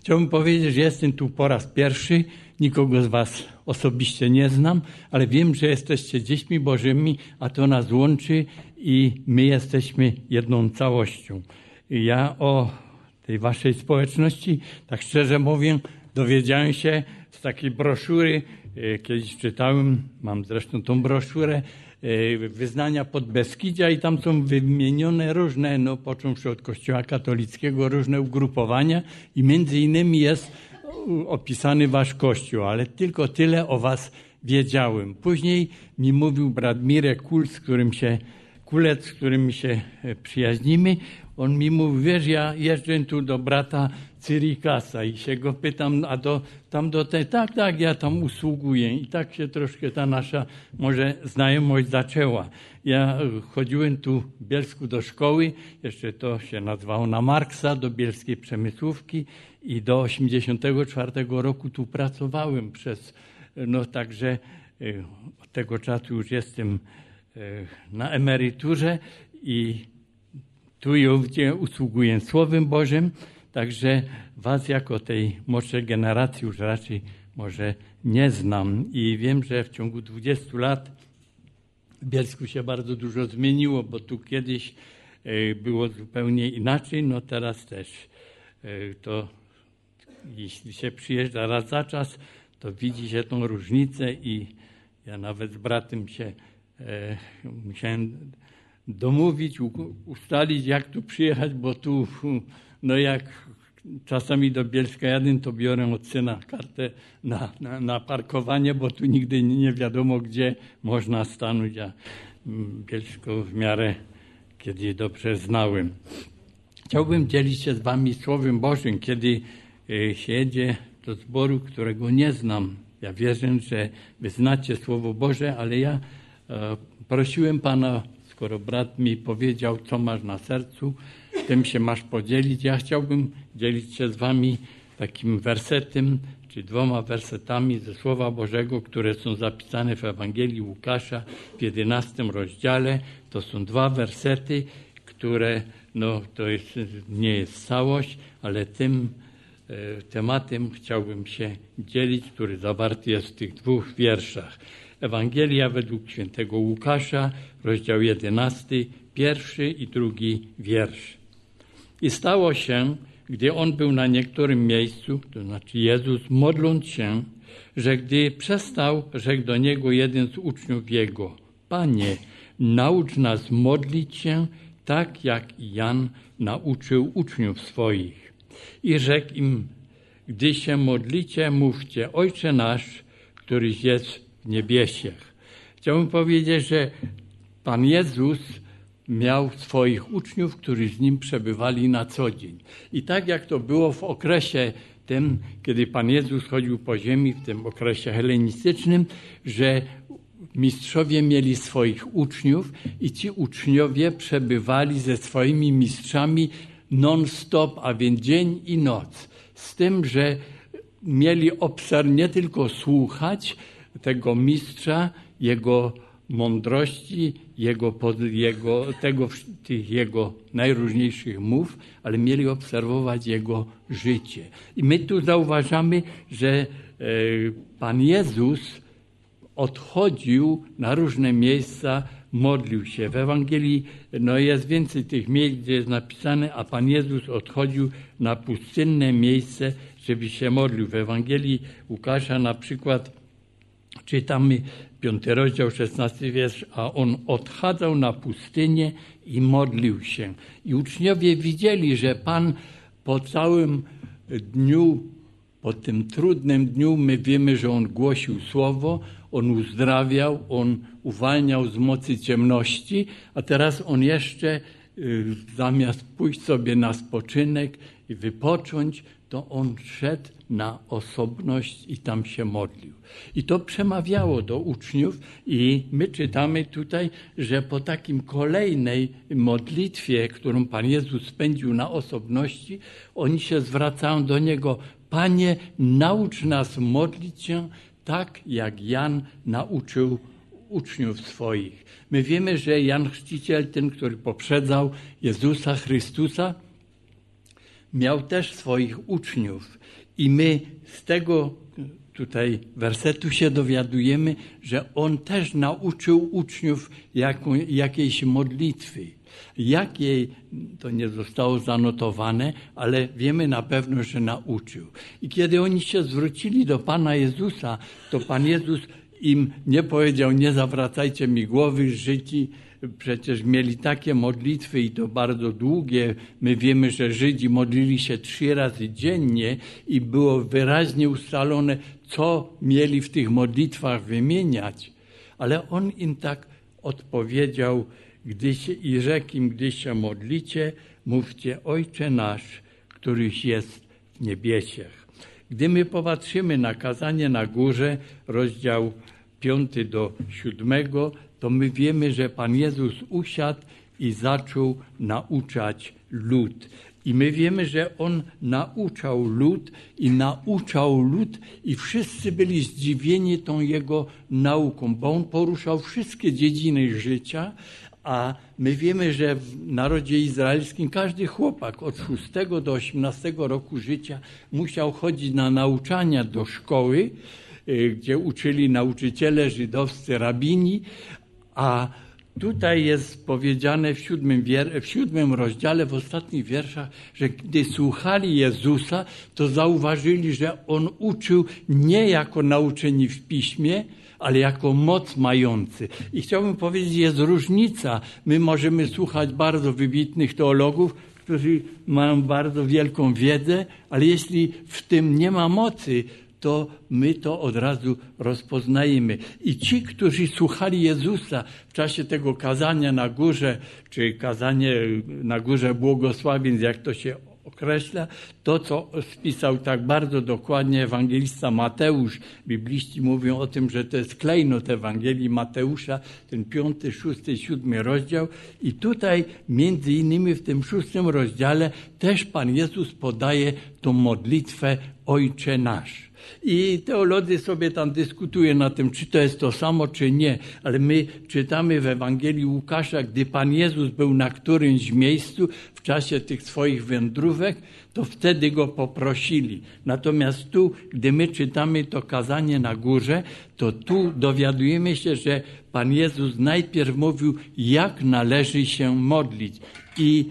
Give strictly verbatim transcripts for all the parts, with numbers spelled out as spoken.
Chciałbym powiedzieć, że jestem tu po raz pierwszy. Nikogo z was osobiście nie znam, ale wiem, że jesteście dziećmi Bożymi, a to nas łączy i my jesteśmy jedną całością. Ja o tej waszej społeczności, tak szczerze mówiąc, dowiedziałem się z takiej broszury, kiedyś czytałem, mam zresztą tą broszurę, Wyznania Podbeskidzia i tam są wymienione różne, no począwszy od Kościoła katolickiego, różne ugrupowania i między innymi jest opisany wasz Kościół, ale tylko tyle o was wiedziałem. Później mi mówił brat Mirek Kul, z którym się, Kulec, z którym się przyjaźnimy, on mi mówi, wiesz, ja jeżdżę tu do brata Cyrikasa i się go pytam, a do, tam do tej, tak, tak, ja tam usługuję. I tak się troszkę ta nasza może znajomość zaczęła. Ja chodziłem tu w Bielsku do szkoły, jeszcze to się nazywało na Marksa, do Bielskiej Przemysłówki i do osiemdziesiątego czwartego roku tu pracowałem przez, no także od tego czasu już jestem na emeryturze i tu i ówdzie usługuję Słowem Bożym, także was jako tej młodszej generacji już raczej może nie znam i wiem, że w ciągu dwudziestu lat w Bielsku się bardzo dużo zmieniło, bo tu kiedyś było zupełnie inaczej, no teraz też to jeśli się przyjeżdża raz za czas, to widzi się tą różnicę i ja nawet z bratem się e, musiałem domówić, ustalić, jak tu przyjechać, bo tu, no jak czasami do Bielska jadę, to biorę od syna kartę na, na, na parkowanie, bo tu nigdy nie wiadomo, gdzie można stanąć, a Bielsko w miarę kiedy dobrze znałem. Chciałbym dzielić się z wami Słowem Bożym, kiedy się jedzie do zboru, którego nie znam. Ja wierzę, że wy znacie Słowo Boże, ale ja e, prosiłem Pana, skoro brat mi powiedział, co masz na sercu, tym się masz podzielić. Ja chciałbym dzielić się z wami takim wersetem, czy dwoma wersetami ze Słowa Bożego, które są zapisane w Ewangelii Łukasza w jedenastym rozdziale. To są dwa wersety, które, no to jest, nie jest całość, ale tym e, tematem chciałbym się dzielić, który zawarty jest w tych dwóch wierszach. Ewangelia według świętego Łukasza, rozdział jedenasty, pierwszy i drugi wiersz. I stało się, gdy on był na niektórym miejscu, to znaczy Jezus, modląc się, że gdy przestał, rzekł do niego jeden z uczniów jego: Panie, naucz nas modlić się, tak jak i Jan nauczył uczniów swoich. I rzekł im: gdy się modlicie, mówcie: Ojcze nasz, któryś jest w niebiesiech. Chciałbym powiedzieć, że Pan Jezus miał swoich uczniów, którzy z Nim przebywali na co dzień. I tak jak to było w okresie tym, kiedy Pan Jezus chodził po ziemi, w tym okresie helenistycznym, że mistrzowie mieli swoich uczniów i ci uczniowie przebywali ze swoimi mistrzami non-stop, a więc dzień i noc. Z tym, że mieli obserw nie tylko słuchać tego mistrza, jego mądrości, jego, jego, tego, tych jego najróżniejszych mów, ale mieli obserwować jego życie. I my tu zauważamy, że e, Pan Jezus odchodził na różne miejsca, modlił się. W Ewangelii no jest więcej tych miejsc, gdzie jest napisane, a Pan Jezus odchodził na pustynne miejsce, żeby się modlił. W Ewangelii Łukasza na przykład czytamy piąty rozdział, szesnasty wiersz, a on odchadzał na pustynię i modlił się. I uczniowie widzieli, że Pan po całym dniu, po tym trudnym dniu, my wiemy, że On głosił słowo, On uzdrawiał, On uwalniał z mocy ciemności, a teraz On jeszcze zamiast pójść sobie na spoczynek i wypocząć, to On szedł na osobność i tam się modlił. I to przemawiało do uczniów i my czytamy tutaj, że po takim kolejnej modlitwie, którą Pan Jezus spędził na osobności, oni się zwracają do Niego: Panie, naucz nas modlić się tak, jak Jan nauczył uczniów swoich. My wiemy, że Jan Chrzciciel, ten, który poprzedzał Jezusa Chrystusa, miał też swoich uczniów i my z tego tutaj wersetu się dowiadujemy, że on też nauczył uczniów jaką, jakiejś modlitwy. Jakiej, to nie zostało zanotowane, ale wiemy na pewno, że nauczył. I kiedy oni się zwrócili do Pana Jezusa, to Pan Jezus im nie powiedział, nie zawracajcie mi głowy, Żydzi przecież mieli takie modlitwy i to bardzo długie. My wiemy, że Żydzi modlili się trzy razy dziennie i było wyraźnie ustalone, co mieli w tych modlitwach wymieniać. Ale on im tak odpowiedział, gdy się, i rzekł im, gdy się modlicie, mówcie, Ojcze nasz, któryś jest w niebiesiech. Gdy my popatrzymy na kazanie na górze, rozdział piąty do siódmego, to my wiemy, że Pan Jezus usiadł i zaczął nauczać lud. I my wiemy, że On nauczał lud i nauczał lud i wszyscy byli zdziwieni tą Jego nauką, bo On poruszał wszystkie dziedziny życia, a my wiemy, że w narodzie izraelskim każdy chłopak od szóstego do osiemnastego roku życia musiał chodzić na nauczania do szkoły, gdzie uczyli nauczyciele żydowscy, rabini, a tutaj jest powiedziane w siódmym, wier- w siódmym rozdziale, w ostatnich wierszach, że gdy słuchali Jezusa, to zauważyli, że On uczył nie jako nauczeni w piśmie, ale jako moc mający. I chciałbym powiedzieć, jest różnica. My możemy słuchać bardzo wybitnych teologów, którzy mają bardzo wielką wiedzę, ale jeśli w tym nie ma mocy, to my to od razu rozpoznajemy. I ci, którzy słuchali Jezusa w czasie tego kazania na górze, czy kazanie na górze błogosławieństw, jak to się określa, to, co spisał tak bardzo dokładnie ewangelista Mateusz. Bibliści mówią o tym, że to jest klejnot Ewangelii Mateusza, ten piąty, szósty, siódmy rozdział. I tutaj między innymi w tym szóstym rozdziale też Pan Jezus podaje tą modlitwę Ojcze nasz. I teolodzy sobie tam dyskutują na tym, czy to jest to samo, czy nie. Ale my czytamy w Ewangelii Łukasza, gdy Pan Jezus był na którymś miejscu w czasie tych swoich wędrówek, to wtedy Go poprosili. Natomiast tu, gdy my czytamy to kazanie na górze, to tu dowiadujemy się, że Pan Jezus najpierw mówił, jak należy się modlić. I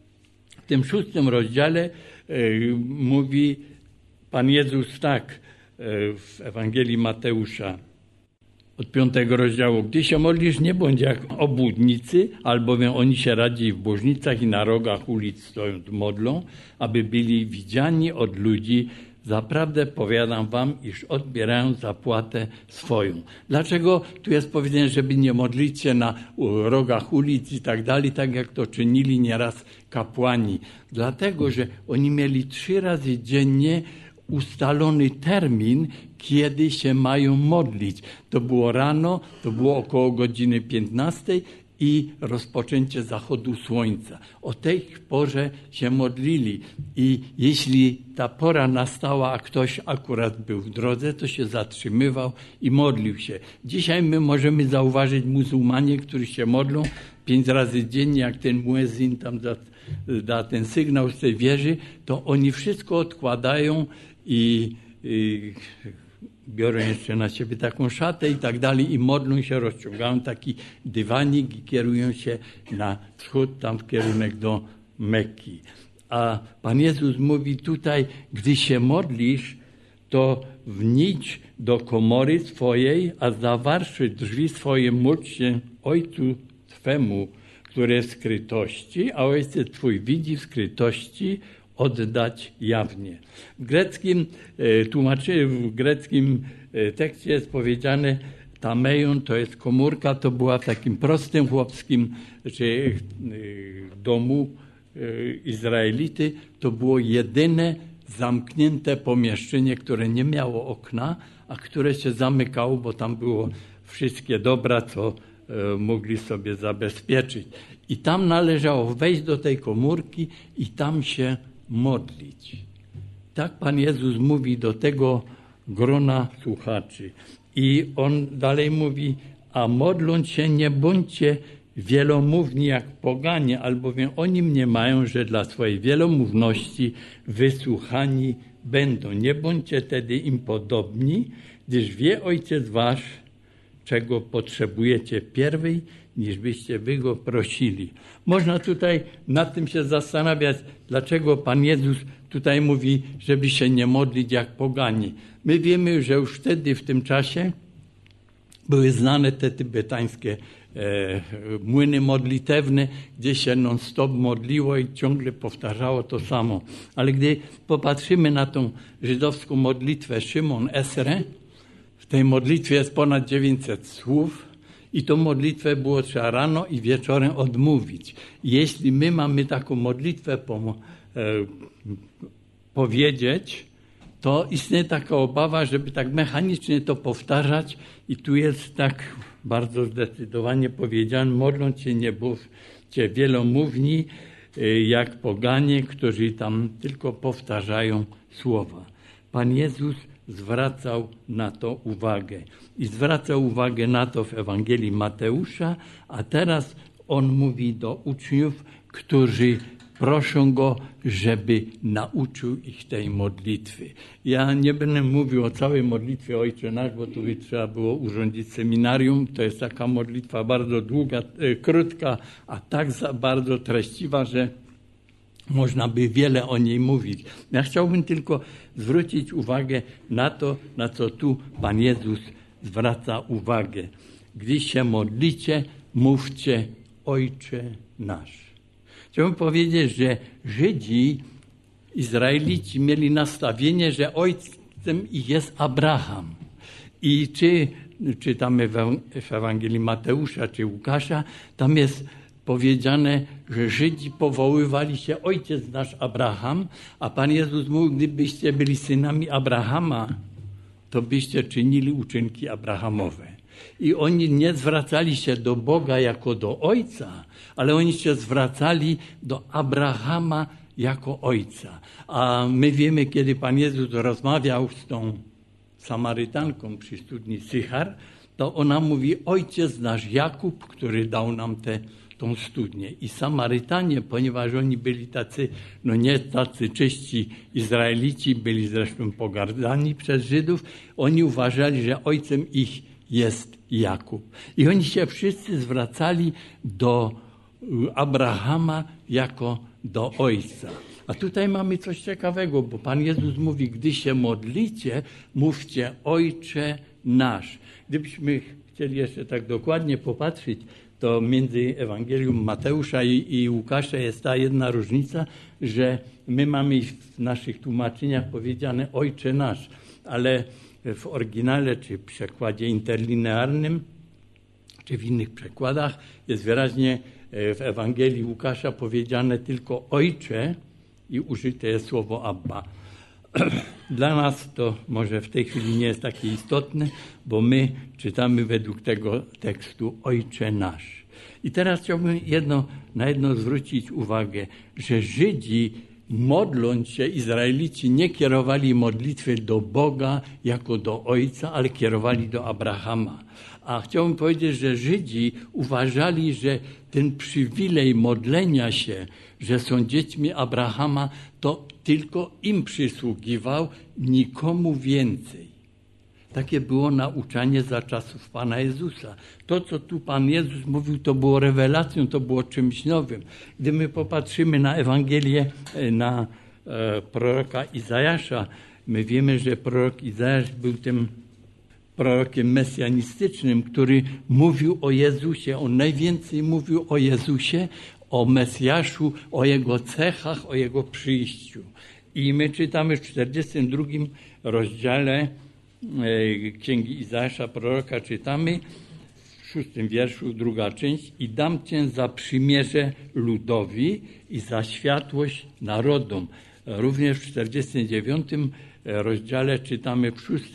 w tym szóstym rozdziale yy, mówi Pan Jezus tak, w Ewangelii Mateusza od piątego rozdziału. Gdy się modlisz, nie bądź jak obłudnicy, albowiem oni się radziej w bożnicach i na rogach ulic stojąc modlą, aby byli widziani od ludzi. Zaprawdę powiadam wam, iż odbierają zapłatę swoją. Dlaczego tu jest powiedziane, żeby nie modlić się na rogach ulic i tak dalej, tak jak to czynili nieraz kapłani? Dlatego, że oni mieli trzy razy dziennie ustalony termin, kiedy się mają modlić. To było rano, to było około godziny piętnastej i rozpoczęcie zachodu słońca. O tej porze się modlili i jeśli ta pora nastała, a ktoś akurat był w drodze, to się zatrzymywał i modlił się. Dzisiaj my możemy zauważyć muzułmanie, którzy się modlą pięć razy dziennie, jak ten muezzin tam da, da ten sygnał z tej wieży, to oni wszystko odkładają i, i biorą jeszcze na siebie taką szatę i tak dalej i modlą się, rozciągają taki dywanik i kierują się na wschód, tam w kierunek do Mekki. A Pan Jezus mówi tutaj, gdy się modlisz, to wnijdź do komory swojej, a zawarszy drzwi swoje, módl się Ojcu Twemu, który jest w skrytości, a Ojciec Twój widzi w skrytości, oddać jawnie. W greckim tłumaczy, w greckim tekście jest powiedziane, tameion to jest komórka, to była w takim prostym chłopskim czy domu Izraelity, to było jedyne zamknięte pomieszczenie, które nie miało okna, a które się zamykało, bo tam było wszystkie dobra, co mogli sobie zabezpieczyć. I tam należało wejść do tej komórki i tam się modlić. Tak Pan Jezus mówi do tego grona słuchaczy. I On dalej mówi, a modląc się nie bądźcie wielomówni jak poganie, albowiem oni mniemają, że dla swojej wielomówności wysłuchani będą. Nie bądźcie tedy im podobni, gdyż wie Ojciec wasz, czego potrzebujecie pierwej, niż byście wy go prosili. Można tutaj nad tym się zastanawiać, dlaczego Pan Jezus tutaj mówi, żeby się nie modlić jak pogani. My wiemy, że już wtedy, w tym czasie, były znane te tybetańskie e, młyny modlitewne, gdzie się non-stop modliło i ciągle powtarzało to samo. Ale gdy popatrzymy na tą żydowską modlitwę Szymon Esre, w tej modlitwie jest ponad dziewięćset słów i tą modlitwę było trzeba rano i wieczorem odmówić. Jeśli my mamy taką modlitwę po, e, powiedzieć, to istnieje taka obawa, żeby tak mechanicznie to powtarzać i tu jest tak bardzo zdecydowanie powiedziane, modlą się nie bądźcie wielomówni jak poganie, którzy tam tylko powtarzają słowa. Pan Jezus zwracał na to uwagę i zwracał uwagę na to w Ewangelii Mateusza, a teraz on mówi do uczniów, którzy proszą go, żeby nauczył ich tej modlitwy. Ja nie będę mówił o całej modlitwie Ojcze Nasz, bo tu by trzeba było urządzić seminarium. To jest taka modlitwa bardzo długa, e, krótka, a tak za bardzo treściwa, że można by wiele o niej mówić. Ja chciałbym tylko zwrócić uwagę na to, na co tu Pan Jezus zwraca uwagę. Gdy się modlicie, mówcie Ojcze Nasz. Chciałbym powiedzieć, że Żydzi, Izraelici mieli nastawienie, że ojcem ich jest Abraham. I czy czytamy w Ewangelii Mateusza czy Łukasza, tam jest powiedziane, że Żydzi powoływali się Ojciec nasz Abraham, a Pan Jezus mówił, gdybyście byli synami Abrahama, to byście czynili uczynki Abrahamowe. I oni nie zwracali się do Boga jako do Ojca, ale oni się zwracali do Abrahama jako Ojca. A my wiemy, kiedy Pan Jezus rozmawiał z tą Samarytanką przy studni Sychar, to ona mówi, Ojciec nasz Jakub, który dał nam tę tą studnię. I Samarytanie, ponieważ oni byli tacy, no nie tacy czyści Izraelici, byli zresztą pogardzani przez Żydów, oni uważali, że ojcem ich jest Jakub. I oni się wszyscy zwracali do Abrahama jako do ojca. A tutaj mamy coś ciekawego, bo Pan Jezus mówi, gdy się modlicie, mówcie Ojcze nasz. Gdybyśmy chcieli jeszcze tak dokładnie popatrzeć, to między Ewangelium Mateusza i, i Łukasza jest ta jedna różnica, że my mamy w naszych tłumaczeniach powiedziane Ojcze nasz, ale w oryginale czy w przekładzie interlinearnym, czy w innych przekładach jest wyraźnie w Ewangelii Łukasza powiedziane tylko Ojcze i użyte jest słowo Abba. Dla nas to może w tej chwili nie jest takie istotne, bo my czytamy według tego tekstu Ojcze nasz. I teraz chciałbym jedno, na jedno zwrócić uwagę, że Żydzi, modląc się, Izraelici nie kierowali modlitwy do Boga jako do Ojca, ale kierowali do Abrahama. A chciałbym powiedzieć, że Żydzi uważali, że ten przywilej modlenia się, że są dziećmi Abrahama, to tylko im przysługiwał, nikomu więcej. Takie było nauczanie za czasów Pana Jezusa. To, co tu Pan Jezus mówił, to było rewelacją, to było czymś nowym. Gdy my popatrzymy na Ewangelię, na e, proroka Izajasza, my wiemy, że prorok Izajasz był tym prorokiem mesjanistycznym, który mówił o Jezusie. On najwięcej mówił o Jezusie, o Mesjaszu, o Jego cechach, o Jego przyjściu. I my czytamy w czterdziestym drugim rozdziale Księgi Izajasza, proroka, czytamy w szóstym wierszu, druga część, i dam Cię za przymierze ludowi i za światłość narodom. Również w czterdziestym dziewiątym rozdziale czytamy w szóstym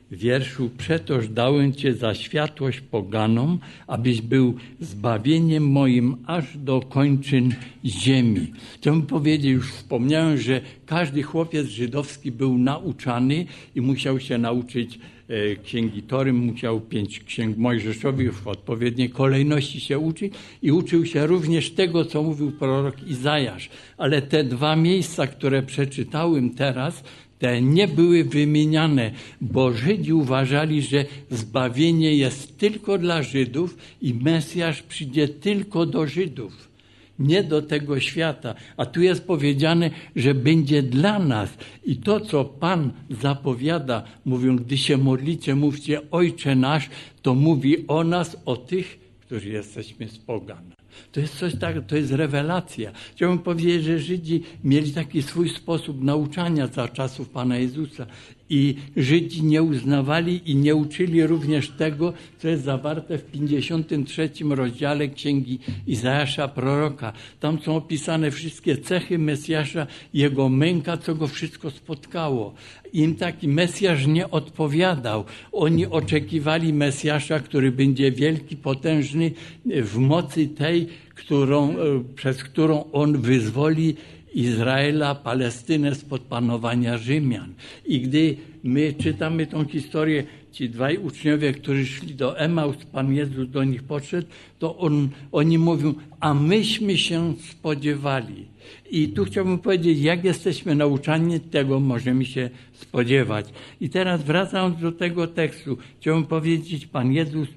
wierszu: przetoż dałem Cię za światłość poganom, abyś był zbawieniem moim aż do kończyn ziemi. Chciałbym powiedzieć, już wspomniałem, że każdy chłopiec żydowski był nauczany i musiał się nauczyć Księgi Tory, musiał pięć księg mojżeszowych w odpowiedniej kolejności się uczyć i uczył się również tego, co mówił prorok Izajasz. Ale te dwa miejsca, które przeczytałem teraz, te nie były wymieniane, bo Żydzi uważali, że zbawienie jest tylko dla Żydów i Mesjasz przyjdzie tylko do Żydów, nie do tego świata. A tu jest powiedziane, że będzie dla nas. I to, co Pan zapowiada, mówią, gdy się modlicie, mówcie Ojcze nasz, to mówi o nas, o tych, którzy jesteśmy z pogan. To jest coś tak, to jest rewelacja. Chciałbym powiedzieć, że Żydzi mieli taki swój sposób nauczania za czasów Pana Jezusa i Żydzi nie uznawali i nie uczyli również tego, co jest zawarte w pięćdziesiątym trzecim rozdziale Księgi Izajasza proroka. Tam są opisane wszystkie cechy Mesjasza, jego męka, co go wszystko spotkało. Im taki Mesjasz nie odpowiadał. Oni oczekiwali Mesjasza, który będzie wielki, potężny w mocy tej, którą, przez którą on wyzwoli Izraela, Palestynę spod panowania Rzymian. I gdy my czytamy tą historię, ci dwaj uczniowie, którzy szli do Emaus, Pan Jezus do nich podszedł, to on, oni mówią, a myśmy się spodziewali. I tu chciałbym powiedzieć, jak jesteśmy nauczani, tego możemy się spodziewać. I teraz wracając do tego tekstu, chciałbym powiedzieć, Pan Jezus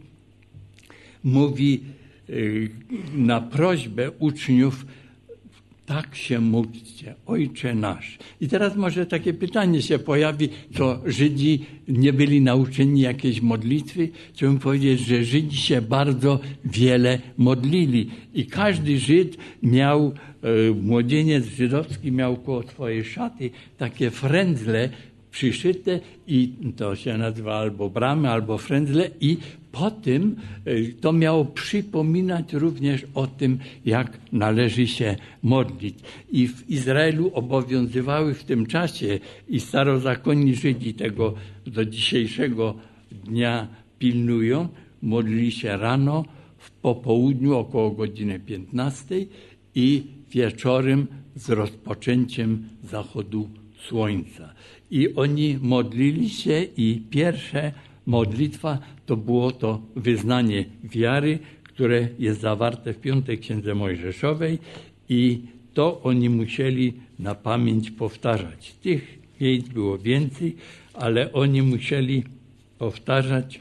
mówi na prośbę uczniów, tak się módlcie, Ojcze nasz. I teraz może takie pytanie się pojawi, co Żydzi nie byli nauczeni jakiejś modlitwy? Chciałbym powiedzieć, że Żydzi się bardzo wiele modlili. I każdy Żyd miał, e, młodzieniec żydowski miał koło swojej szaty takie frędzle przyszyte i to się nazywa albo bramy, albo frędzle i po tym to miało przypominać również o tym, jak należy się modlić. I w Izraelu obowiązywały w tym czasie i starozakonni Żydzi tego do dzisiejszego dnia pilnują, modlili się rano, w popołudniu około godziny piętnastej i wieczorem z rozpoczęciem zachodu słońca. I oni modlili się i pierwsze modlitwa to było to wyznanie wiary, które jest zawarte w piątej Księdze Mojżeszowej i to oni musieli na pamięć powtarzać. Tych miejsc było więcej, ale oni musieli powtarzać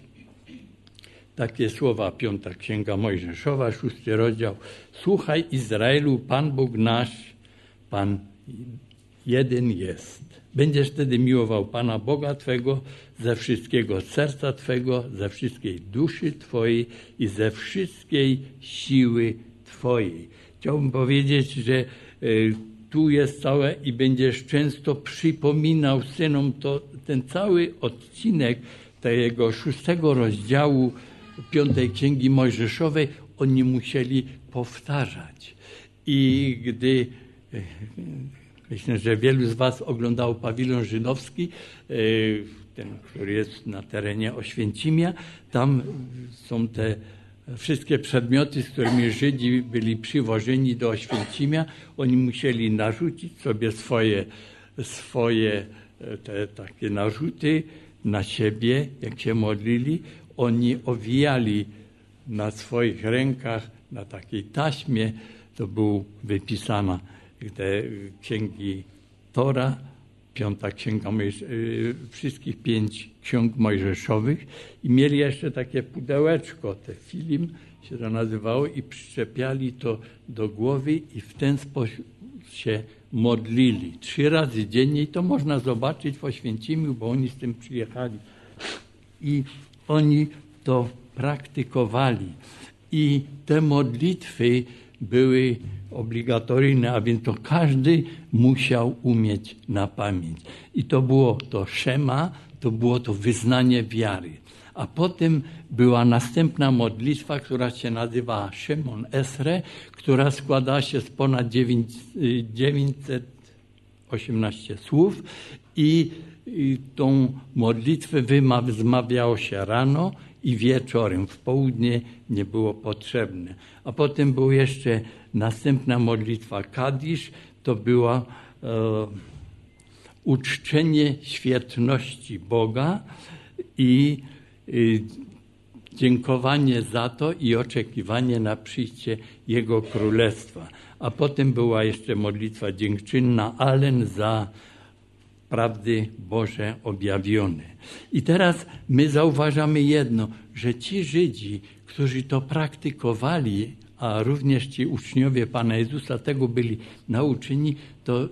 takie słowa. Piąta Księga Mojżeszowa, szósty rozdział. Słuchaj Izraelu, Pan Bóg nasz, Pan jeden jest. Będziesz wtedy miłował Pana Boga Twego ze wszystkiego serca Twego, ze wszystkiej duszy Twojej i ze wszystkiej siły Twojej. Chciałbym powiedzieć, że y, tu jest całe i będziesz często przypominał synom to, ten cały odcinek tego szóstego rozdziału piątej Księgi Mojżeszowej, oni musieli powtarzać. I gdy y, myślę, że wielu z Was oglądało pawilon żydowski, ten, który jest na terenie Oświęcimia. Tam są te wszystkie przedmioty, z którymi Żydzi byli przywożeni do Oświęcimia. Oni musieli narzucić sobie swoje, swoje te takie narzuty na siebie, jak się modlili. Oni owijali na swoich rękach, na takiej taśmie, to był wypisana te księgi Tora, piąta księga, wszystkich pięć ksiąg mojżeszowych i mieli jeszcze takie pudełeczko, te film się to nazywało i przyczepiali to do głowy i w ten sposób się modlili. Trzy razy dziennie i to można zobaczyć w Oświęcimiu, bo oni z tym przyjechali i oni to praktykowali. I te modlitwy były obligatoryjne, a więc to każdy musiał umieć na pamięć. I to było to szema, to było to wyznanie wiary. A potem była następna modlitwa, która się nazywa Szemon Esre, która składa się z ponad dziewięćset osiemnaście słów i i tą modlitwę wzmawiało się rano i wieczorem. W południe nie było potrzebne. A potem była jeszcze następna modlitwa Kadisz. To była e, uczczenie świętności Boga i e, dziękowanie za to i oczekiwanie na przyjście Jego Królestwa. A potem była jeszcze modlitwa dziękczynna Alen za prawdy Boże objawione. I teraz my zauważamy jedno, że ci Żydzi, którzy to praktykowali, a również ci uczniowie Pana Jezusa tego byli nauczeni, to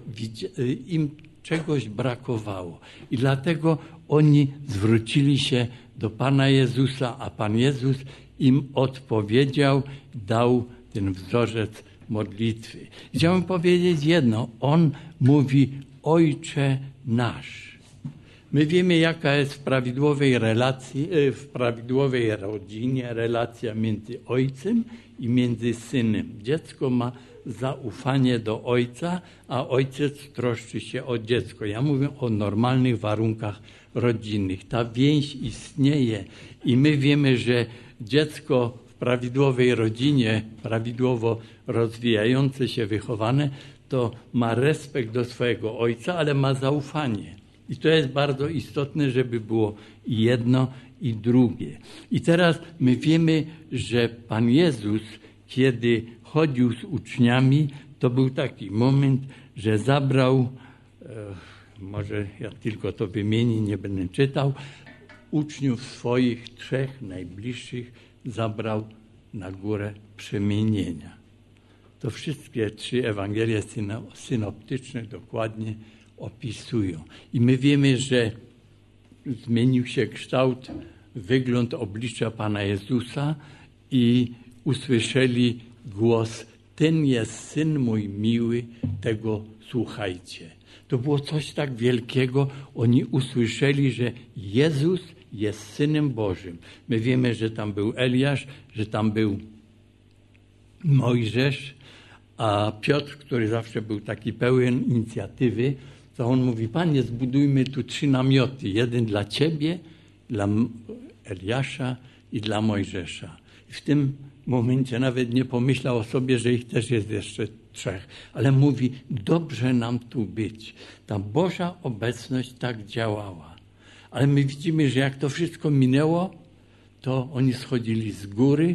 im czegoś brakowało. I dlatego oni zwrócili się do Pana Jezusa, a Pan Jezus im odpowiedział, dał ten wzorzec modlitwy. Chciałbym powiedzieć jedno. On mówi: Ojcze nasz. My wiemy, jaka jest w prawidłowej relacji, w prawidłowej rodzinie relacja między ojcem i między synem. Dziecko ma zaufanie do ojca, a ojciec troszczy się o dziecko. Ja mówię o normalnych warunkach rodzinnych. Ta więź istnieje i my wiemy, że dziecko w prawidłowej rodzinie, prawidłowo rozwijające się, wychowane, to ma respekt do swojego ojca, ale ma zaufanie. I to jest bardzo istotne, żeby było i jedno, i drugie. I teraz my wiemy, że Pan Jezus, kiedy chodził z uczniami, to był taki moment, że zabrał, e, może ja tylko to wymienię, nie będę czytał, uczniów swoich trzech najbliższych zabrał na górę przemienienia. To wszystkie trzy Ewangelie synoptyczne dokładnie opisują. I my wiemy, że zmienił się kształt, wygląd oblicza Pana Jezusa i usłyszeli głos: ten jest Syn mój miły, tego słuchajcie. To było coś tak wielkiego. Oni usłyszeli, że Jezus jest Synem Bożym. My wiemy, że tam był Eliasz, że tam był Mojżesz, a Piotr, który zawsze był taki pełen inicjatywy, to on mówi: Panie, zbudujmy tu trzy namioty. Jeden dla Ciebie, dla Eliasza i dla Mojżesza. I w tym momencie nawet nie pomyślał o sobie, że ich też jest jeszcze trzech. Ale mówi: dobrze nam tu być. Ta Boża obecność tak działała. Ale my widzimy, że jak to wszystko minęło, to oni schodzili z góry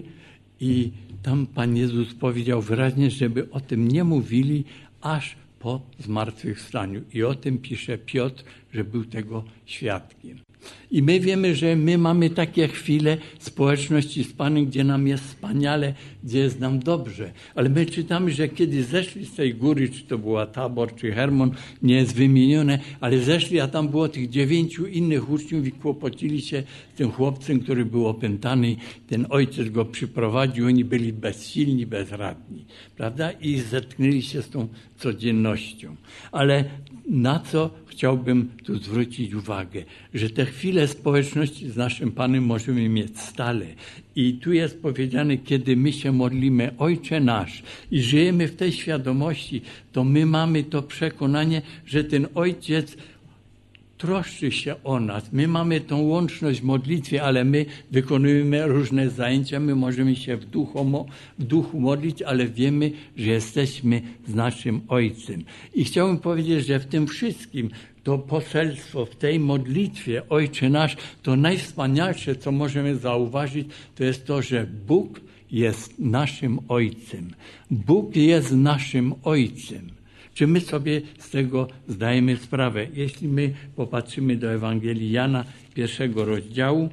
i tam Pan Jezus powiedział wyraźnie, żeby o tym nie mówili, aż po zmartwychwstaniu. I o tym pisze Piotr, że był tego świadkiem. I my wiemy, że my mamy takie chwile społeczności z Panem, gdzie nam jest wspaniale, gdzie jest nam dobrze. Ale my czytamy, że kiedy zeszli z tej góry, czy to była Tabor, czy Hermon, nie jest wymienione, ale zeszli, a tam było tych dziewięciu innych uczniów i kłopocili się z tym chłopcem, który był opętany. Ten ojciec go przyprowadził, oni byli bezsilni, bezradni, prawda? I zetknęli się z tą codziennością. Ale na co chciałbym tu zwrócić uwagę, że te chwile społeczności z naszym Panem możemy mieć stale. I tu jest powiedziane, kiedy my się modlimy: Ojcze nasz, i żyjemy w tej świadomości, to my mamy to przekonanie, że ten Ojciec troszczy się o nas. My mamy tą łączność w modlitwie, ale my wykonujemy różne zajęcia, my możemy się w duchu, w duchu modlić, ale wiemy, że jesteśmy z naszym Ojcem. I chciałbym powiedzieć, że w tym wszystkim to poselstwo, w tej modlitwie Ojcze nasz, to najwspanialsze, co możemy zauważyć, to jest to, że Bóg jest naszym Ojcem. Bóg jest naszym Ojcem. Czy my sobie z tego zdajemy sprawę? Jeśli my popatrzymy do Ewangelii Jana, pierwszego rozdziału,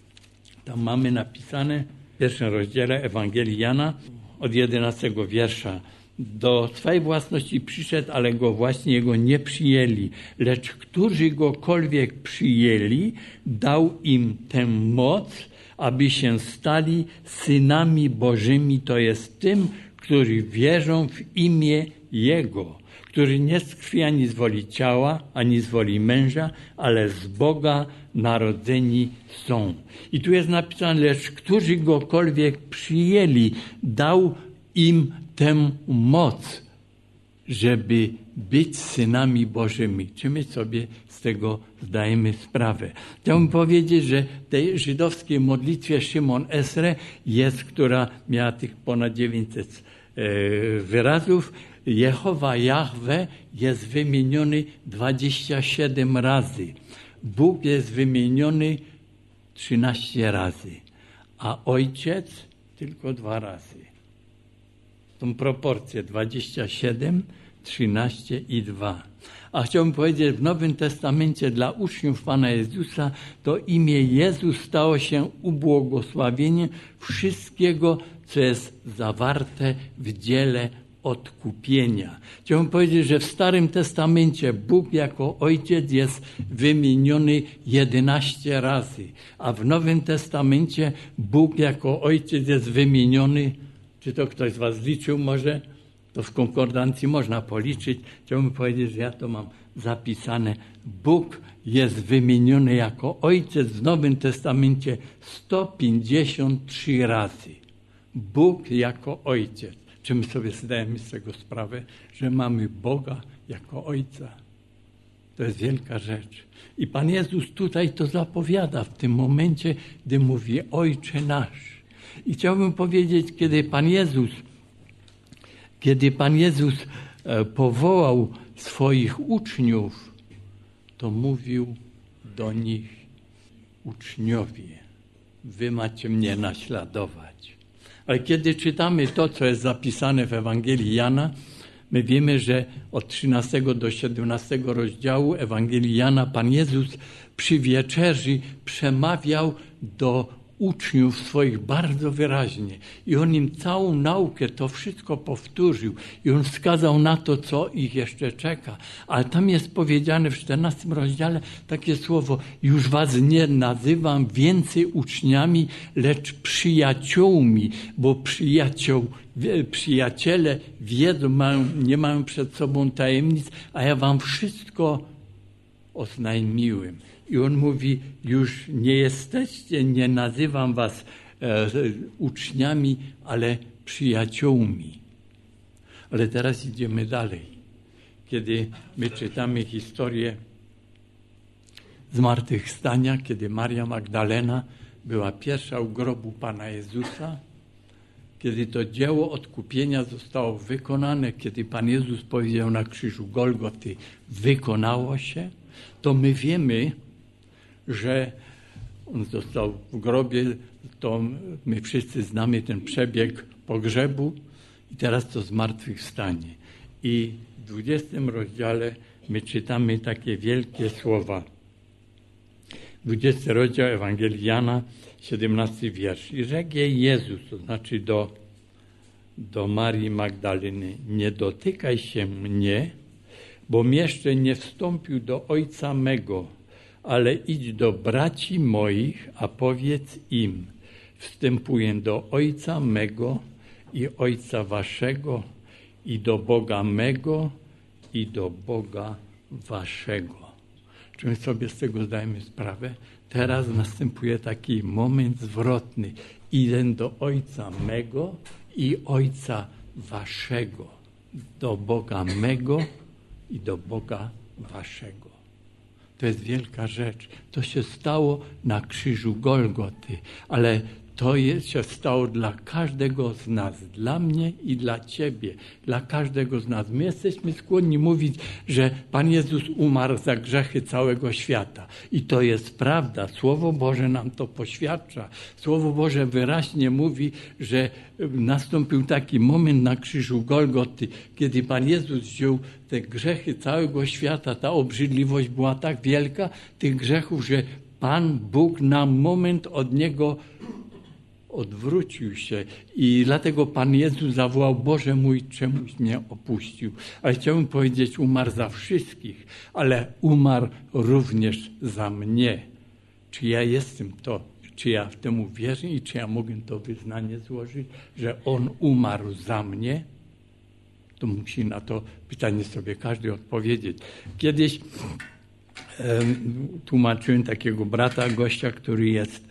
tam mamy napisane w pierwszym rozdziale Ewangelii Jana od jedenastego wiersza: do swej własności przyszedł, ale go właśnie jego nie przyjęli. Lecz którzy gokolwiek przyjęli, dał im tę moc, aby się stali synami Bożymi, to jest tym, którzy wierzą w imię Jego, którzy nie z krwi ani z woli ciała, ani z woli męża, ale z Boga narodzeni są. I tu jest napisane: lecz którzy gokolwiek przyjęli, dał im tę moc. żeby być synami Bożymi. Czy my sobie z tego zdajemy sprawę? Chciałbym powiedzieć, że w tej żydowskiej modlitwie Szymon Esre jest, która miała tych ponad dziewięćset wyrazów, Jehowa Jahwe jest wymieniony dwadzieścia siedem razy. Bóg jest wymieniony trzynaście razy, a Ojciec tylko dwa razy. Tą proporcję dwadzieścia siedem, trzynaście i dwa. A chciałbym powiedzieć, w Nowym Testamencie dla uczniów Pana Jezusa to imię Jezus stało się ubłogosławieniem wszystkiego, co jest zawarte w dziele odkupienia. Chciałbym powiedzieć, że w Starym Testamencie Bóg jako Ojciec jest wymieniony jedenaście razy, a w Nowym Testamencie Bóg jako Ojciec jest wymieniony, czy to ktoś z was liczył może? To w konkordancji można policzyć. Chciałbym powiedzieć, że ja to mam zapisane. Bóg jest wymieniony jako Ojciec w Nowym Testamencie sto pięćdziesiąt trzy razy. Bóg jako Ojciec. Czy my sobie zdajemy z tego sprawę, że mamy Boga jako Ojca? To jest wielka rzecz. I Pan Jezus tutaj to zapowiada w tym momencie, gdy mówi Ojcze nasz. I chciałbym powiedzieć, kiedy Pan Jezus, kiedy Pan Jezus powołał swoich uczniów, to mówił do nich: uczniowie, wy macie mnie naśladować. Ale kiedy czytamy to, co jest zapisane w Ewangelii Jana, my wiemy, że od trzynastego do siedemnastego rozdziału Ewangelii Jana Pan Jezus przy wieczerzy przemawiał do uczniów swoich bardzo wyraźnie. I On im całą naukę, to wszystko powtórzył. I On wskazał na to, co ich jeszcze czeka. Ale tam jest powiedziane w czternastym rozdziale takie słowo: już was nie nazywam więcej uczniami, lecz przyjaciółmi, bo przyjaciół, przyjaciele wiedzą, mają, nie mają przed sobą tajemnic, a ja wam wszystko oznajmiłem. I on mówi, już nie jesteście, nie nazywam was e, uczniami, ale przyjaciółmi. Ale teraz idziemy dalej. Kiedy my czytamy historię zmartwychwstania, kiedy Maria Magdalena była pierwsza u grobu Pana Jezusa, kiedy to dzieło odkupienia zostało wykonane, kiedy Pan Jezus powiedział na krzyżu Golgoty, wykonało się, to my wiemy, że on został w grobie, to my wszyscy znamy ten przebieg pogrzebu i teraz to zmartwychwstanie. I w dwudziestym rozdziale my czytamy takie wielkie słowa. dwudziesty rozdział Ewangelii Jana, siedemnasty wiersz. I rzekł jej Jezus, to znaczy do, do Marii Magdaleny, nie dotykaj się mnie, bom jeszcze nie wstąpił do Ojca mego, ale idź do braci moich, a powiedz im, wstępuję do Ojca mego i Ojca waszego i do Boga mego i do Boga waszego. Czy my sobie z tego zdajemy sprawę? Teraz następuje taki moment zwrotny. Idę do Ojca mego i Ojca waszego. Do Boga mego i do Boga waszego. To jest wielka rzecz. To się stało na krzyżu Golgoty, ale to jest, się stało dla każdego z nas, dla mnie i dla ciebie, dla każdego z nas. My jesteśmy skłonni mówić, że Pan Jezus umarł za grzechy całego świata. I to jest prawda. Słowo Boże nam to poświadcza. Słowo Boże wyraźnie mówi, że nastąpił taki moment na krzyżu Golgoty, kiedy Pan Jezus wziął te grzechy całego świata. Ta obrzydliwość była tak wielka, tych grzechów, że Pan Bóg na moment od Niego odwrócił się i dlatego Pan Jezus zawołał, Boże mój, czemuś mnie opuścił. Ale chciałbym powiedzieć, umarł za wszystkich, ale umarł również za mnie. Czy ja jestem to, czy ja w temu wierzę i czy ja mogę to wyznanie złożyć, że On umarł za mnie? To musi na to pytanie sobie każdy odpowiedzieć. Kiedyś um, tłumaczyłem takiego brata, gościa, który jest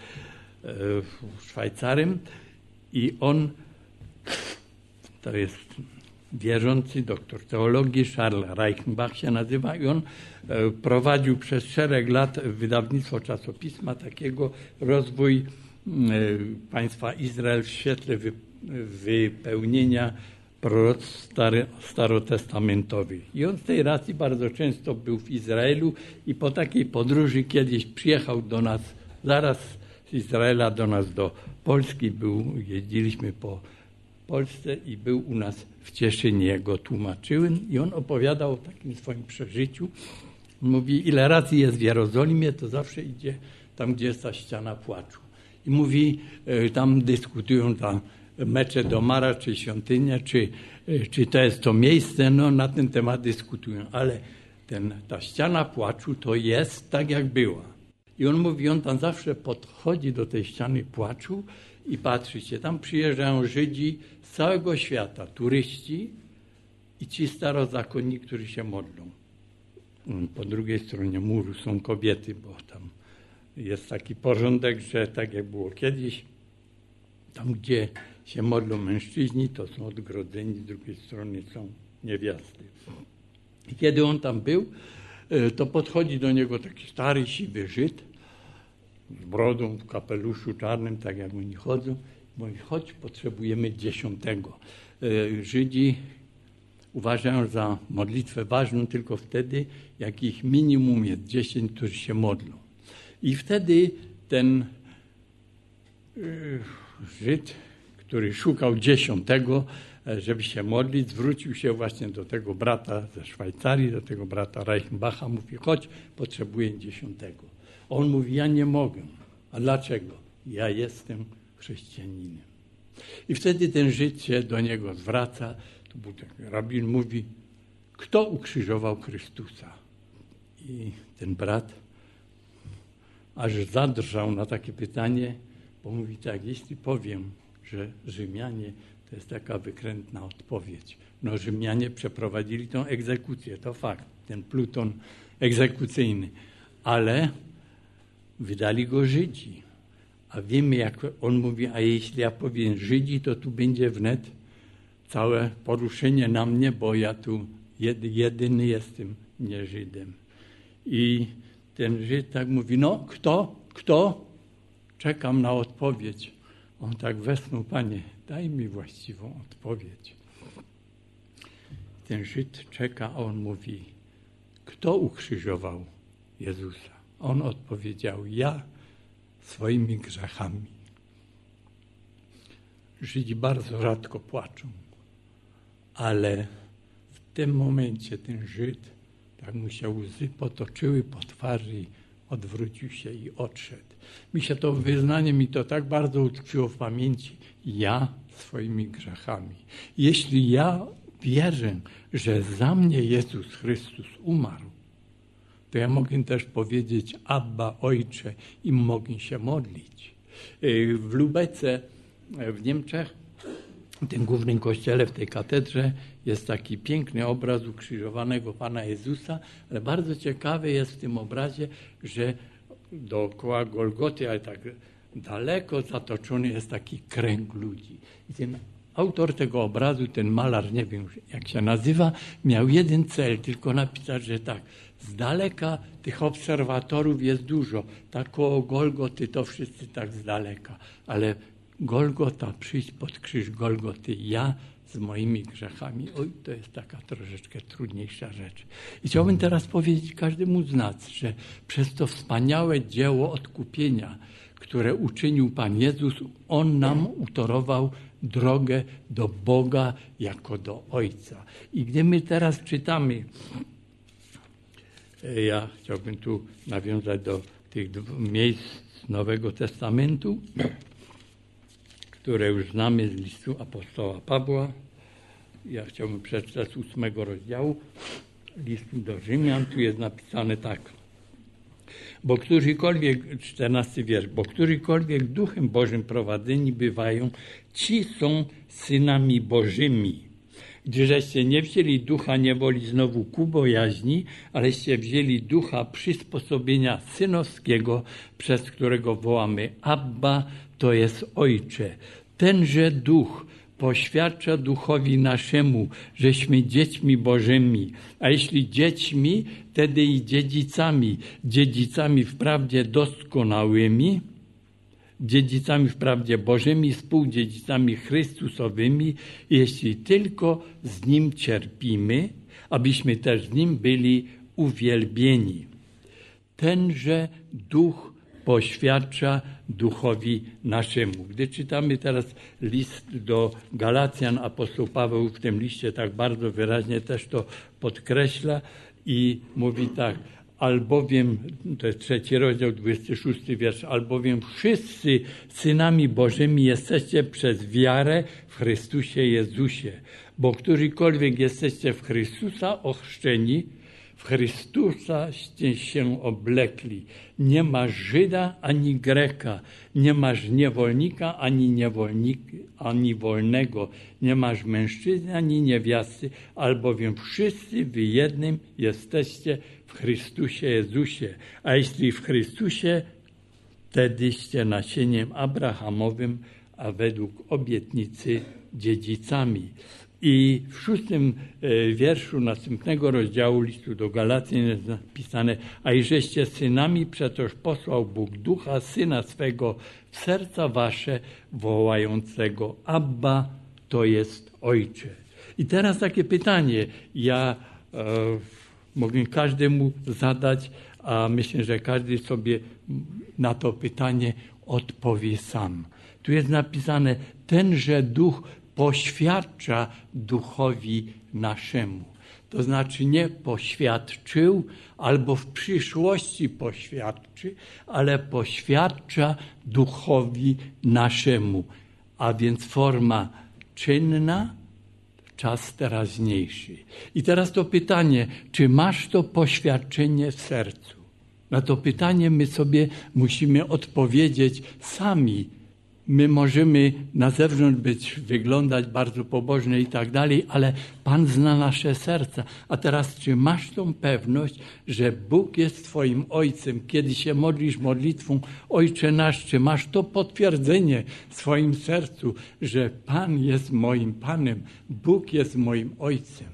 Szwajcarem i on, to jest wierzący, doktor teologii, Charles Reichenbach się nazywa i on prowadził przez szereg lat wydawnictwo czasopisma takiego rozwój państwa Izrael w świetle wypełnienia proroctw stary, starotestamentowych. I on z tej racji bardzo często był w Izraelu i po takiej podróży kiedyś przyjechał do nas, zaraz z Izraela do nas do Polski, był, jeździliśmy po Polsce i był u nas w Cieszynie, ja go tłumaczyłem i on opowiadał o takim swoim przeżyciu. Mówi, ile razy jest w Jerozolimie, to zawsze idzie tam, gdzie jest ta ściana płaczu. I mówi, tam dyskutują tam mecze Domara, czy świątynia, czy, czy to jest to miejsce, no na ten temat dyskutują, ale ten, ta ściana płaczu to jest tak, jak była. I on mówi, on tam zawsze podchodzi do tej ściany płaczu i patrzycie, tam przyjeżdżają Żydzi z całego świata, turyści i ci starozakonni, którzy się modlą. Po drugiej stronie muru są kobiety, bo tam jest taki porządek, że tak jak było kiedyś, tam gdzie się modlą mężczyźni, to są odgrodzeni, z drugiej strony są niewiasty. I kiedy on tam był, to podchodzi do niego taki stary, siwy Żyd z brodą, w kapeluszu czarnym, tak jak oni chodzą. Mówi, chodź, potrzebujemy dziesiątego. Żydzi uważają za modlitwę ważną tylko wtedy, jak ich minimum jest dziesięć, którzy się modlą. I wtedy ten Żyd, który szukał dziesiątego, żeby się modlić, zwrócił się właśnie do tego brata ze Szwajcarii, do tego brata Reichenbacha, mówi, chodź, potrzebuję dziesiątego. On mówi, ja nie mogę. A dlaczego? Ja jestem chrześcijaninem. I wtedy ten Żyd się do niego zwraca, to był taki rabin, mówi, kto ukrzyżował Chrystusa? I ten brat aż zadrżał na takie pytanie, bo mówi tak, jeśli powiem, że Rzymianie to jest taka wykrętna odpowiedź. No Rzymianie przeprowadzili tą egzekucję, to fakt, ten pluton egzekucyjny, ale wydali go Żydzi. A wiemy, jak on mówi, a jeśli ja powiem Żydzi, to tu będzie wnet całe poruszenie na mnie, bo ja tu jedyny jestem nie Żydem. I ten Żyd tak mówi, no kto, kto? Czekam na odpowiedź. On tak westchnął, panie, daj mi właściwą odpowiedź. Ten Żyd czeka, a on mówi, kto ukrzyżował Jezusa? On odpowiedział, ja swoimi grzechami. Żydzi bardzo rzadko płaczą, ale w tym momencie ten Żyd, tak mu się łzy potoczyły po twarzy, odwrócił się i odszedł. Mi się to wyznanie, mi to tak bardzo utkwiło w pamięci. Ja swoimi grzechami. Jeśli ja wierzę, że za mnie Jezus Chrystus umarł, to ja mogę też powiedzieć Abba, Ojcze i mogę się modlić. W Lubece w Niemczech, w tym głównym kościele, w tej katedrze jest taki piękny obraz ukrzyżowanego Pana Jezusa, ale bardzo ciekawe jest w tym obrazie, że dookoła Golgoty, ale tak daleko zatoczony jest taki kręg ludzi. I ten autor tego obrazu, ten malarz, nie wiem jak się nazywa, miał jeden cel, tylko napisać, że tak, z daleka tych obserwatorów jest dużo, tak koło Golgoty to wszyscy tak z daleka, ale Golgota, przyjść pod krzyż Golgoty, ja z moimi grzechami, oj, to jest taka troszeczkę trudniejsza rzecz. I chciałbym teraz powiedzieć każdemu z nas, że przez to wspaniałe dzieło odkupienia, które uczynił Pan Jezus, On nam utorował drogę do Boga jako do Ojca. I gdy my teraz czytamy, ja chciałbym tu nawiązać do tych miejsc Nowego Testamentu, które już znamy z listu apostoła Pawła. Ja chciałbym przeczytać z ósmego rozdziału listu do Rzymian. Tu jest napisane tak. Bo którykolwiek, czternasty wiersz, bo którykolwiek Duchem Bożym prowadzeni bywają, ci są synami Bożymi. Gdyżeście nie wzięli ducha niewoli znowu ku bojaźni, aleście wzięli ducha przysposobienia synowskiego, przez którego wołamy Abba, to jest Ojcze. Tenże duch poświadcza duchowi naszemu, żeśmy dziećmi Bożymi. A jeśli dziećmi, wtedy i dziedzicami. Dziedzicami wprawdzie doskonałymi, dziedzicami wprawdzie Bożymi, współdziedzicami Chrystusowymi, jeśli tylko z Nim cierpimy, abyśmy też z Nim byli uwielbieni. Tenże duch poświadcza duchowi naszemu. Gdy czytamy teraz list do Galacjan, apostoł Paweł w tym liście tak bardzo wyraźnie też to podkreśla i mówi tak: albowiem, to jest trzeci rozdział, dwudziesty szósty wiersz, albowiem wszyscy synami Bożymi jesteście przez wiarę w Chrystusie Jezusie, bo którykolwiek jesteście w Chrystusa ochrzczeni, w Chrystusaście się oblekli. Nie ma Żyda ani Greka, nie masz niewolnika ani niewolnika, ani wolnego, nie masz mężczyzny ani niewiasty, albowiem wszyscy wy jednym jesteście w Chrystusie Jezusie. A jeśli w Chrystusie, wtedyście nasieniem Abrahamowym, a według obietnicy dziedzicami. I w szóstym wierszu następnego rozdziału listu do Galacjan jest napisane: a i żeście synami, przetoż posłał Bóg ducha Syna swego w serca wasze, wołającego Abba, to jest Ojcze. I teraz takie pytanie ja e, mogę każdemu zadać, a myślę, że każdy sobie na to pytanie odpowie sam. Tu jest napisane: tenże duch poświadcza duchowi naszemu. To znaczy nie poświadczył albo w przyszłości poświadczy, ale poświadcza duchowi naszemu. A więc forma czynna, czas teraźniejszy. I teraz to pytanie, czy masz to poświadczenie w sercu? Na to pytanie my sobie musimy odpowiedzieć sami. My możemy na zewnątrz być, wyglądać bardzo pobożnie i tak dalej, ale Pan zna nasze serca. A teraz, czy masz tą pewność, że Bóg jest Twoim Ojcem? Kiedy się modlisz modlitwą Ojcze nasz, czy masz to potwierdzenie w swoim sercu, że Pan jest moim Panem, Bóg jest moim Ojcem?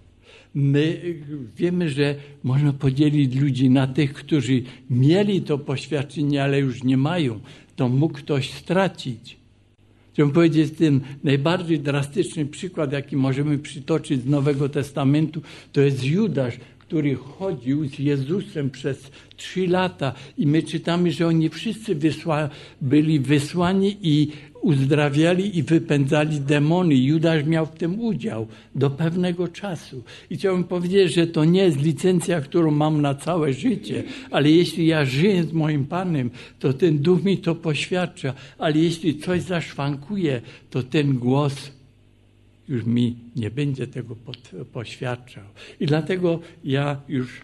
My wiemy, że można podzielić ludzi na tych, którzy mieli to poświadczenie, ale już nie mają. To mógł ktoś stracić. Chciałbym powiedzieć, ten najbardziej drastyczny przykład, jaki możemy przytoczyć z Nowego Testamentu, to jest Judasz, który chodził z Jezusem przez trzy lata i my czytamy, że oni wszyscy wysła, byli wysłani i uzdrawiali i wypędzali demony. Judasz miał w tym udział do pewnego czasu. I chciałbym powiedzieć, że to nie jest licencja, którą mam na całe życie, ale jeśli ja żyję z moim Panem, to ten duch mi to poświadcza, ale jeśli coś zaszwankuje, to ten głos już mi nie będzie tego pod, poświadczał. I dlatego ja już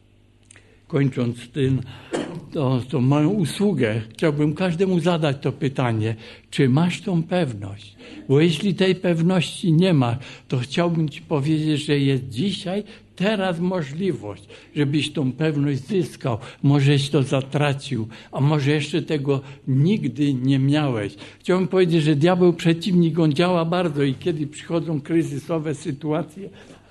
kończąc ten, to, to moją usługę, chciałbym każdemu zadać to pytanie, czy masz tą pewność? Bo jeśli tej pewności nie masz, to chciałbym Ci powiedzieć, że jest dzisiaj, teraz możliwość, żebyś tą pewność zyskał. Możeś to zatracił, a może jeszcze tego nigdy nie miałeś. Chciałbym powiedzieć, że diabeł, przeciwnik, on działa bardzo i kiedy przychodzą kryzysowe sytuacje,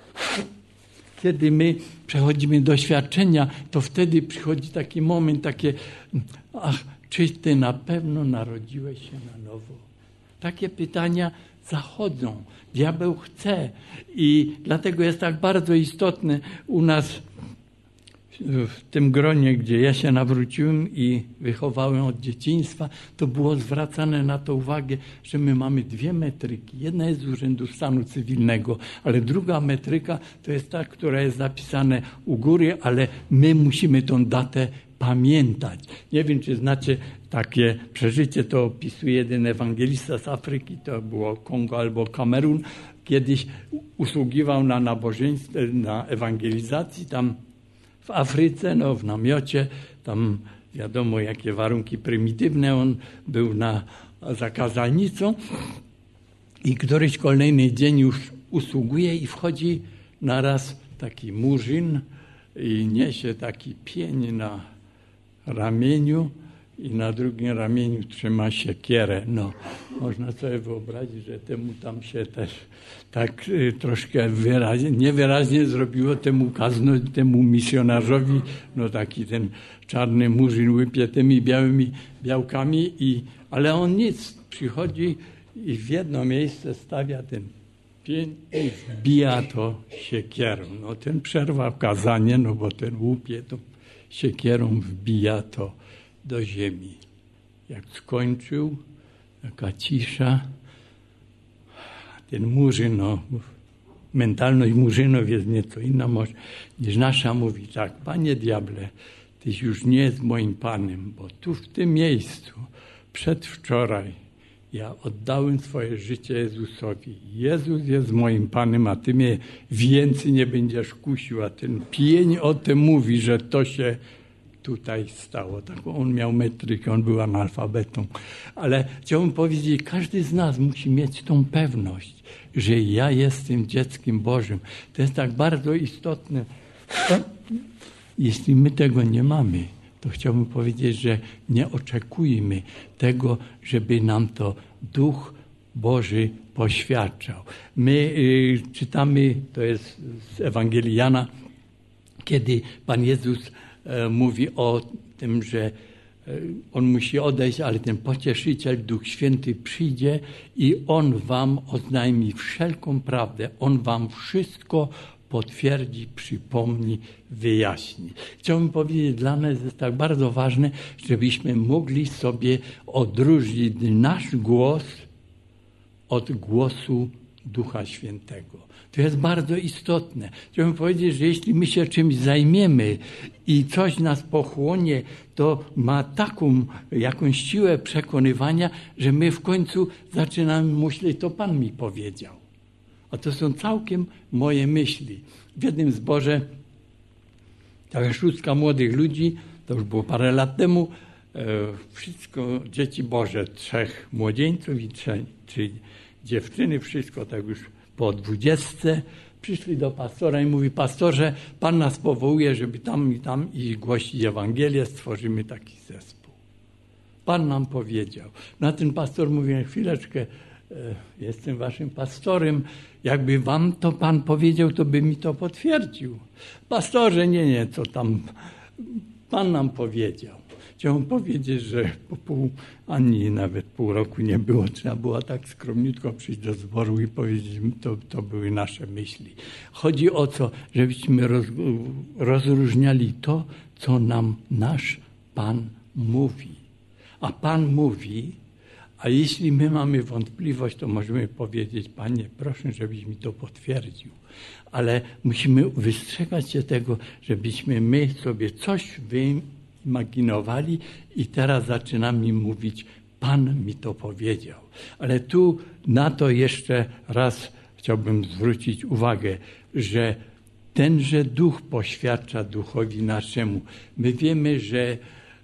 kiedy my przechodzimy doświadczenia, to wtedy przychodzi taki moment, takie: ach, czy Ty na pewno narodziłeś się na nowo? Takie pytania zachodzą. Diabeł chce i dlatego jest tak bardzo istotne u nas w tym gronie, gdzie ja się nawróciłem i wychowałem od dzieciństwa, to było zwracane na to uwagę, że my mamy dwie metryki. Jedna jest z Urzędu Stanu Cywilnego, ale druga metryka to jest ta, która jest zapisana u góry, ale my musimy tą datę pamiętać. Nie wiem, czy znacie takie przeżycie, to opisuje jeden ewangelista z Afryki, to było Kongo albo Kamerun. Kiedyś usługiwał na nabożeństwie, na ewangelizacji tam w Afryce, no w namiocie, tam wiadomo jakie warunki prymitywne, on był na zakazalnicą i któryś kolejny dzień już usługuje i wchodzi naraz taki murzyn i niesie taki pień na ramieniu i na drugim ramieniu trzyma siekierę. No, można sobie wyobrazić, że temu tam się też tak y, troszkę wyraźnie, niewyraźnie zrobiło temu kazno, temu misjonarzowi, no taki ten czarny murzyn łypie tymi białymi białkami, i, ale on nic, przychodzi i w jedno miejsce stawia ten pień i wbija to siekierą. No ten przerwał kazanie, no bo ten łupie to siekierą wbija to do ziemi. Jak skończył, taka cisza, ten murzyn, no, mentalność murzynów jest nieco inna może niż nasza, mówi tak: panie diable, tyś już nie jest moim panem, bo tu w tym miejscu przedwczoraj ja oddałem swoje życie Jezusowi. Jezus jest moim panem, a ty mnie więcej nie będziesz kusił, a ten pień o tym mówi, że to się tutaj stało. Tak, on miał metrykę, on był analfabetą. Ale chciałbym powiedzieć, każdy z nas musi mieć tą pewność, że ja jestem dzieckiem Bożym. To jest tak bardzo istotne. Jeśli my tego nie mamy, to chciałbym powiedzieć, że nie oczekujmy tego, żeby nam to Duch Boży poświadczał. My y, czytamy, to jest z Ewangelii Jana, kiedy Pan Jezus y, mówi o tym, że y, On musi odejść, ale ten Pocieszyciel, Duch Święty przyjdzie i On wam oznajmi wszelką prawdę. On wam wszystko potwierdzi, przypomni, wyjaśni. Chciałbym powiedzieć, dla nas jest tak bardzo ważne, żebyśmy mogli sobie odróżnić nasz głos od głosu Ducha Świętego. To jest bardzo istotne. Chciałbym powiedzieć, że jeśli my się czymś zajmiemy i coś nas pochłonie, to ma taką jakąś siłę przekonywania, że my w końcu zaczynamy myśleć, to Pan mi powiedział. A to są całkiem moje myśli. W jednym zborze taka szóstka młodych ludzi, to już było parę lat temu, e, wszystko dzieci Boże, trzech młodzieńców i trzech, trzy dziewczyny, wszystko tak już po dwudziestce, przyszli do pastora i mówi: pastorze, Pan nas powołuje, żeby tam i tam iść głosić Ewangelię, stworzymy taki zespół. Pan nam powiedział. Na ten pastor mówi: chwileczkę, jestem waszym pastorem, jakby wam to Pan powiedział, to by mi to potwierdził. Pastorze, nie, nie, co tam Pan nam powiedział. Chciałem powiedzieć, że po pół, ani nawet pół roku nie było, trzeba było tak skromniutko przyjść do zboru i powiedzieć, to, to były nasze myśli. Chodzi o to, żebyśmy roz, rozróżniali to, co nam nasz Pan mówi. A Pan mówi, a jeśli my mamy wątpliwość, to możemy powiedzieć: Panie, proszę, żebyś mi to potwierdził. Ale musimy wystrzegać się tego, żebyśmy my sobie coś wyimaginowali i teraz zaczynamy mówić: Pan mi to powiedział. Ale tu na to jeszcze raz chciałbym zwrócić uwagę, że tenże Duch poświadcza Duchowi naszemu. My wiemy, że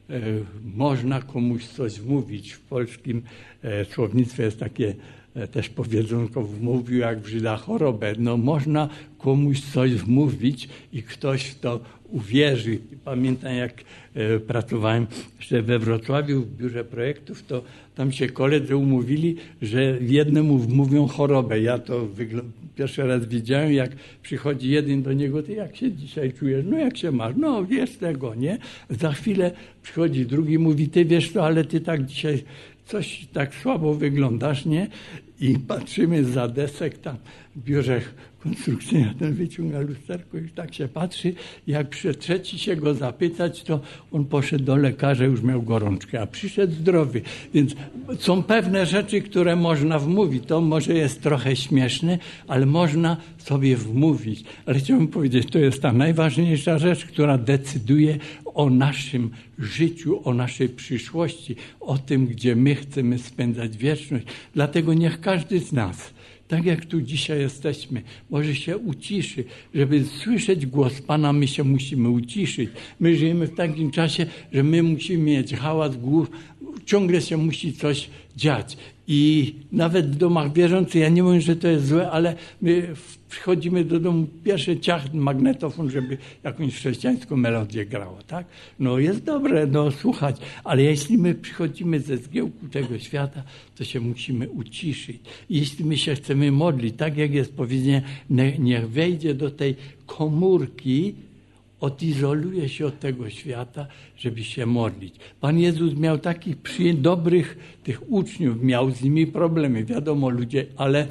można komuś coś wmówić. W polskim słownictwie jest takie też powiedzonko: wmówił jak w Żyda chorobę. No można komuś coś wmówić i ktoś w to uwierzy. Pamiętam, jak pracowałem jeszcze we Wrocławiu w biurze projektów, to tam się koledzy umówili, że jednemu wmówią chorobę. Ja to pierwszy raz widziałem, jak przychodzi jeden do niego: ty jak się dzisiaj czujesz? No jak się masz? No wiesz tego, nie? Za chwilę przychodzi drugi, mówi: ty wiesz to, ale ty tak dzisiaj coś tak słabo wyglądasz, nie? I patrzymy za desek tam w biurze konstrukcyjnym, ten wyciąga lusterko i tak się patrzy. Jak przyszedł trzeci się go zapytać, to on poszedł do lekarza, już miał gorączkę, a przyszedł zdrowy. Więc są pewne rzeczy, które można wmówić. To może jest trochę śmieszne, ale można sobie wmówić. Ale chciałbym powiedzieć, to jest ta najważniejsza rzecz, która decyduje o naszym życiu, o naszej przyszłości, o tym, gdzie my chcemy spędzać wieczność. Dlatego niech każdy z nas, tak jak tu dzisiaj jesteśmy, może się uciszy. Żeby słyszeć głos Pana, my się musimy uciszyć. My żyjemy w takim czasie, że my musimy mieć hałas głów, ciągle się musi coś dziać. I nawet w domach wierzących, ja nie mówię, że to jest złe, ale my przychodzimy do domu, pierwszy ciach magnetofon, żeby jakąś chrześcijańską melodię grało, tak? No jest dobre, no słuchać, ale jeśli my przychodzimy ze zgiełku tego świata, to się musimy uciszyć. Jeśli my się chcemy modlić, tak jak jest powiedziane, niech wejdzie do tej komórki, odizoluje się od tego świata, żeby się modlić. Pan Jezus miał takich przy... dobrych tych uczniów, miał z nimi problemy, wiadomo ludzie, ale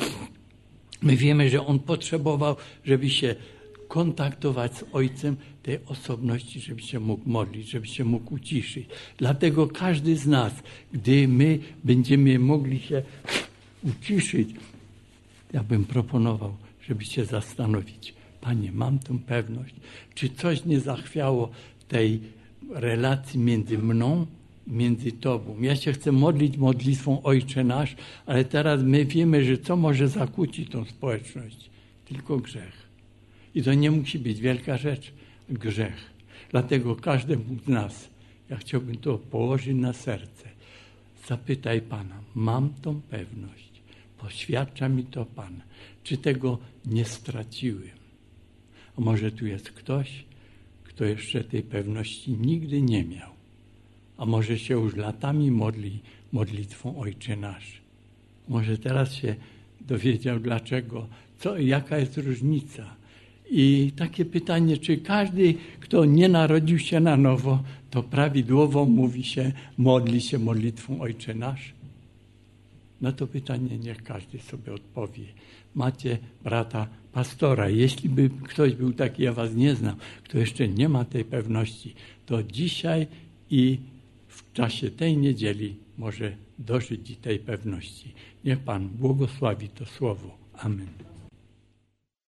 my wiemy, że On potrzebował, żeby się kontaktować z Ojcem, tej osobności, żeby się mógł modlić, żeby się mógł uciszyć. Dlatego każdy z nas, gdy my będziemy mogli się uciszyć, ja bym proponował, żeby się zastanowić. Panie, mam tę pewność, czy coś nie zachwiało tej relacji między mną i między Tobą. Ja się chcę modlić modlitwą Ojcze Nasz, ale teraz my wiemy, że co może zakłócić tą społeczność? Tylko grzech. I to nie musi być wielka rzecz, grzech. Dlatego każdemu z nas, ja chciałbym to położyć na serce. Zapytaj Pana, mam tą pewność, poświadcza mi to Pan, czy tego nie straciłem. A może tu jest ktoś, kto jeszcze tej pewności nigdy nie miał. A może się już latami modli modlitwą Ojcze Nasz. Może teraz się dowiedział dlaczego, co, jaka jest różnica. I takie pytanie, czy każdy, kto nie narodził się na nowo, to prawidłowo mówi się, modli się modlitwą Ojcze Nasz? Na to pytanie niech każdy sobie odpowie. Macie brata pastora. Jeśli by ktoś był taki, ja was nie znam, kto jeszcze nie ma tej pewności, to dzisiaj i w czasie tej niedzieli może dożyć tej pewności. Niech Pan błogosławi to słowo. Amen.